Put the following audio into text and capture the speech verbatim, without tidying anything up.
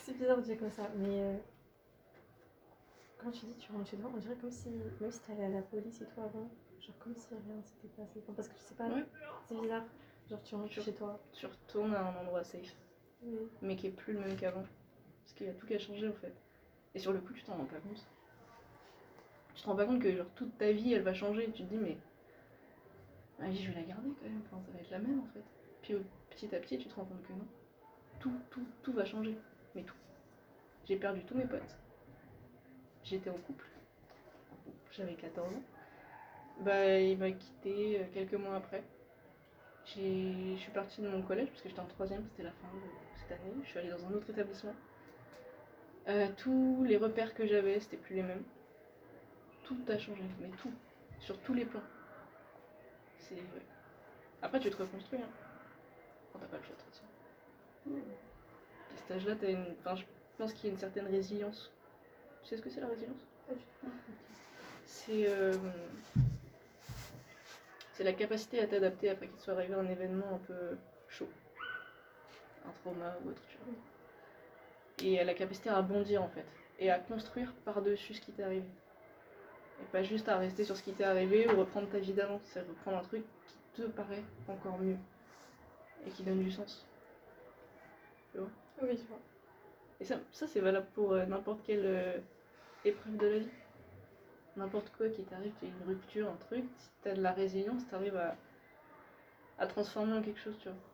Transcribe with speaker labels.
Speaker 1: C'est bizarre de dire comme ça, mais euh, quand tu dis tu rentres chez toi, on dirait comme si, même si t'allais à la police et tout avant, genre comme si rien s'était passé. Enfin, parce que je sais pas,
Speaker 2: Ouais.
Speaker 1: c'est bizarre. Genre tu rentres
Speaker 2: Tu-
Speaker 1: chez toi.
Speaker 2: Tu retournes à un endroit safe,
Speaker 1: Oui.
Speaker 2: mais qui est plus le même qu'avant. Parce qu'il y a tout qui a changé en fait. Et sur le coup, tu t'en rends pas compte. Tu te rends pas compte que genre toute ta vie elle va changer. Tu te dis, mais ma vie je vais la garder quand même. Enfin, ça va être la même en fait. Puis petit à petit, tu te rends compte que non. Tout, tout, tout va changer. Mais tout. J'ai perdu tous mes potes. J'étais en couple. J'avais quatorze ans. Bah, il m'a quitté euh, quelques mois après. J'ai- Je suis partie de mon collège parce que j'étais en troisième, c'était la fin de cette année. Je suis allée dans un autre établissement. Euh, tous les repères que j'avais, c'était plus les mêmes. Tout a changé, mais tout. Sur tous les plans. C'est vrai. Après, tu te reconstruis, hein. Quand t'as pas le choix de toute façon. À cet âge-là, t'as une. Enfin, je pense qu'il y a une certaine résilience. Tu sais ce que c'est la résilience?
Speaker 1: Pas du tout.
Speaker 2: C'est. euh, C'est la capacité à t'adapter après qu'il soit arrivé un événement un peu chaud. Un trauma ou autre, tu vois. Et à la capacité à rebondir en fait. Et à construire par-dessus ce qui t'est arrivé. Et pas juste à rester sur ce qui t'est arrivé ou reprendre ta vie d'avant. C'est reprendre un truc qui te paraît encore mieux. Et qui donne du sens. Tu vois?
Speaker 1: Oui, je vois.
Speaker 2: Et ça, ça c'est valable pour euh, n'importe quelle euh, épreuve de la vie. N'importe quoi qui t'arrive, qu'il y ait une rupture, un truc, si t'as de la résilience, t'arrives à, à transformer en quelque chose, tu vois.